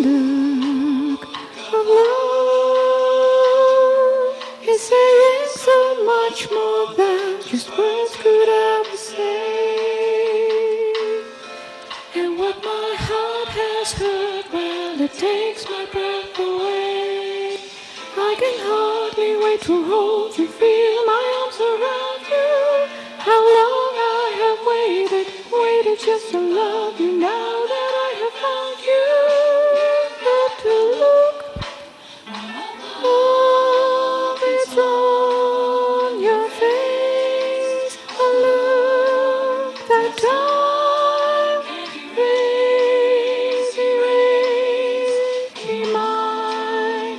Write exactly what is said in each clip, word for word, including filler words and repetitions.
look of love is saying so much more than just words could ever say. And what my heart has heard, well, it takes my breath away. I can hardly wait to hold you, feel my arms around you. How long I have waited, waited just to love you. Now that I have found you, but to look of it's on your face, a look that time erase, erase me mine,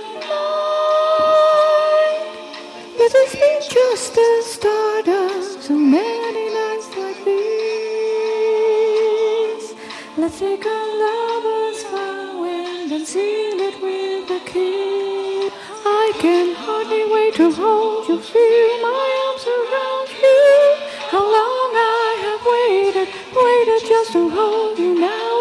mine. But it's been just the start of so many nights like these. Let's take a lover's vow and then seal it with a kiss. I can hardly wait to hold you, feel my arms around you. How long I have waited, waited just to hold you now.